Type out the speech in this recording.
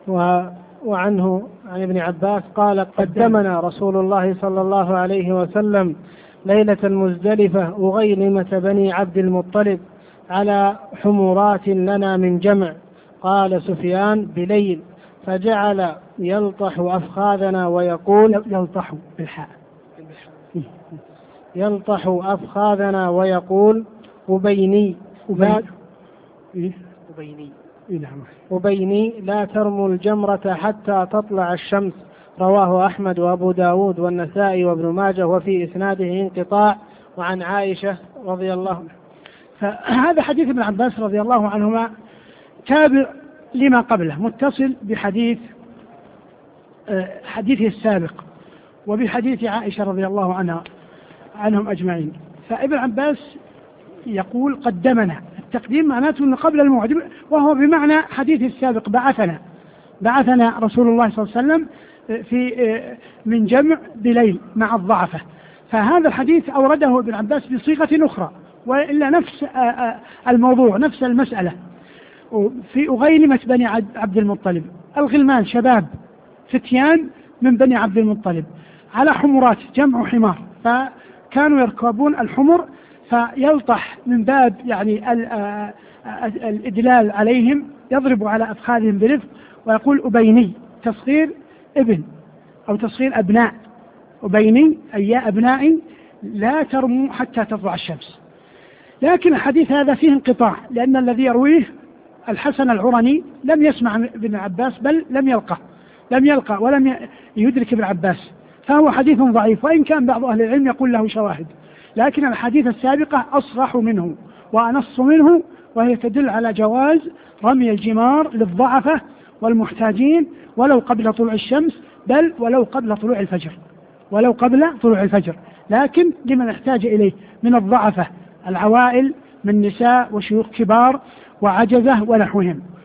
وعنه عن ابن عباس قال قدمنا رسول الله صلى الله عليه وسلم ليلة المزدلفة أغيلمة بني عبد المطلب على حمرات لنا من جمع. قال سفيان بليل، فجعل يلطح أفخاذنا ويقول يلطح بالحاء يلطح أفخاذنا ويقول أبيني لا ترموا الجمرة حتى تطلع الشمس. رواه أحمد وأبو داود والنسائي وابن ماجه، وفي إسناده انقطاع. وعن عائشة رضي الله عنها. فهذا حديث ابن عباس رضي الله عنهما تابع لما قبله، متصل بحديثه السابق وبحديث عائشة رضي الله عنهم أجمعين. فابن عباس يقول قدمنا، التقديم معناته أنه قبل الموعد، وهو بمعنى حديث السابق بعثنا رسول الله صلى الله عليه وسلم من جمع بليل مع الضعفة. فهذا الحديث أورده ابن عباس بصيغة أخرى، وإلا نفس الموضوع نفس المسألة. في أغيلمة بني عبد المطلب، الغلمان شباب فتيان من بني عبد المطلب على حمرات، جمع حمار، فكانوا يركبون الحمر، فيلطح من باب يعني الإدلال عليهم، يضرب على أفخاذهم برفق ويقول أبيني، تصغير ابن أو تصغير أبناء، أبيني أي يا أبنائي لا ترموا حتى تطلع الشمس. لكن الحديث هذا فيه انقطاع، لأن الذي يرويه الحسن العرني لم يسمع ابن عباس، بل لم يلقى ولم يدرك ابن عباس، فهو حديث ضعيف، وإن كان بعض أهل العلم يقول له شواهد. لكن الحديث السابقة أصرح منه وأنص منه، وهي تدل على جواز رمي الجمار للضعفة والمحتاجين ولو قبل طلوع الشمس، بل ولو قبل طلوع الفجر، لكن لمن احتاج إليه من الضعفة، العوائل من نساء وشيوخ كبار وعجزة ونحوهم.